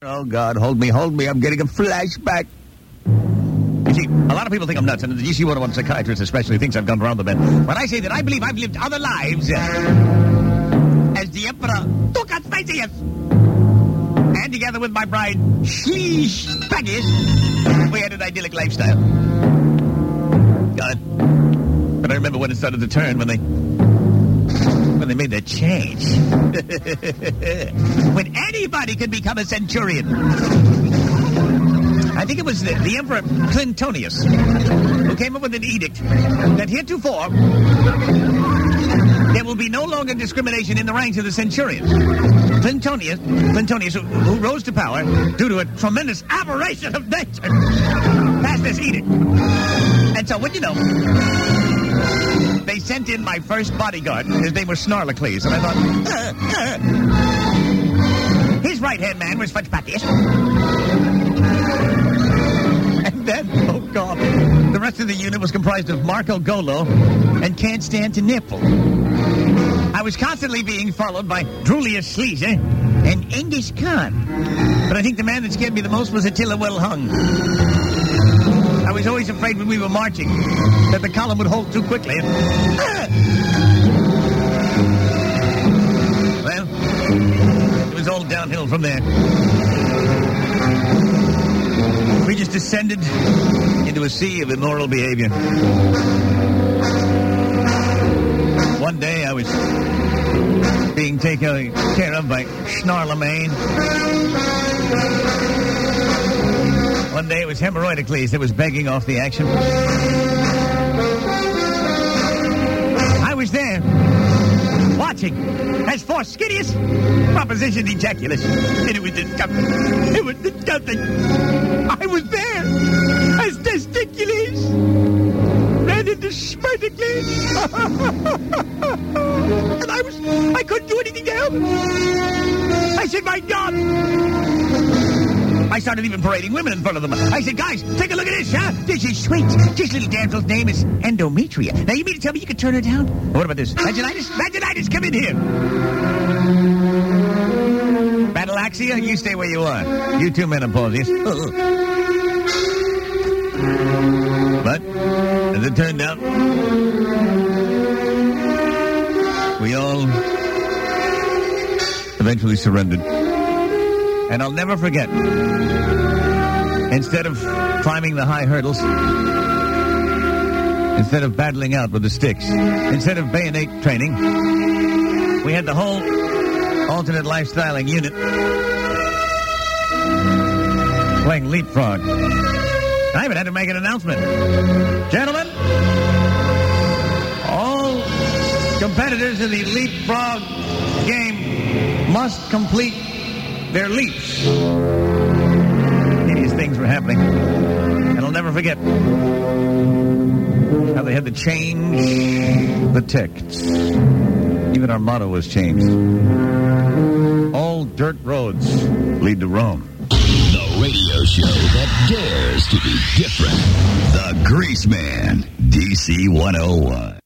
Oh, God, hold me. I'm getting a flashback. You see, a lot of people think I'm nuts, and the GC101 psychiatrist especially thinks I've gone around the bend. When I say that I believe I've lived other lives as the Emperor Tucatstasius, and together with my bride, Shleesh Pagis, we had an idyllic lifestyle. God. But I remember when it started to turn, when they made that change. When anybody could become a centurion. I think it was the Emperor Clintonius who came up with an edict that heretofore there will be no longer discrimination in the ranks of the centurions. Clintonius, who rose to power due to a tremendous aberration of nature, passed this edict. And so, what do you know? They sent in my first bodyguard. His name was Snarlicles, and I thought, his right-hand man was Fudgepattius. And then, oh God, the rest of the unit was comprised of Marco Golo and Can't Stand to Nipple. I was constantly being followed by Drulius Sleazer and Genghis Khan. But I think the man that scared me the most was Attila Well-Hung. I was always afraid when we were marching that the column would hold too quickly. Well, it was all downhill from there. We just descended into a sea of immoral behavior. One day I was being taken care of by Snarlemagne. One day it was Hemorrhoidicles that was begging off the action. I was there, watching, as Forskidius propositioned ejaculation. And it was disgusting. It was disgusting. I was there, as Testiculus ran into Sperticles. And I couldn't do anything to help. I said, my God. I started even parading women in front of them. I said, guys, take a look at this, huh? This is sweet. This little damsel's name is Endometria. Now, you mean to tell me you could turn her down? What about this? Vaginitis, come in here. Batalaxia, you stay where you are. You too, menopause. But, as it turned out, we all eventually surrendered. And I'll never forget, instead of climbing the high hurdles, instead of battling out with the sticks, instead of bayonet training, we had the whole alternate lifestyling unit playing leapfrog. I even had to make an announcement. Gentlemen, all competitors in the leapfrog game must complete their leaps. These things were happening. And I'll never forget how they had to change the text. Even our motto was changed. All dirt roads lead to Rome. The radio show that dares to be different. The Greaseman, DC 101.